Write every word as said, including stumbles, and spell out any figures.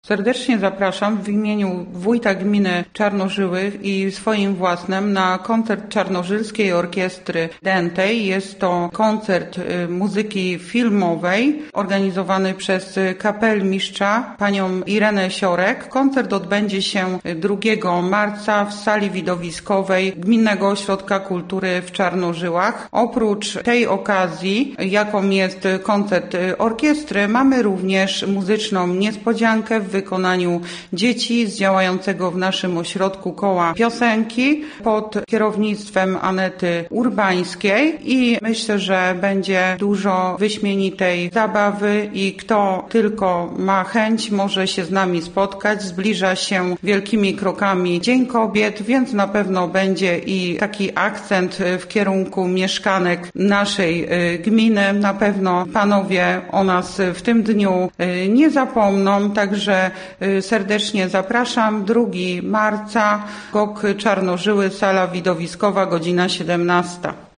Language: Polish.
Serdecznie zapraszam w imieniu wójta gminy Czarnożyły i swoim własnym na koncert Czarnożylskiej Orkiestry Dętej. Jest to koncert muzyki filmowej organizowany przez kapelmistrza panią Irenę Siorek. Koncert odbędzie się drugiego marca w sali widowiskowej Gminnego Ośrodka Kultury w Czarnożyłach. Oprócz tej okazji, jaką jest koncert orkiestry, mamy również muzyczną niespodziankę w wykonaniu dzieci z działającego w naszym ośrodku koła piosenki pod kierownictwem Anety Urbańskiej i myślę, że będzie dużo wyśmienitej zabawy i kto tylko ma chęć, może się z nami spotkać. Zbliża się wielkimi krokami Dzień Kobiet, więc na pewno będzie i taki akcent w kierunku mieszkanek naszej gminy. Na pewno panowie o nas w tym dniu nie zapomną, także serdecznie zapraszam. drugiego marca, G O K Czarnożyły, sala widowiskowa, godzina siedemnasta.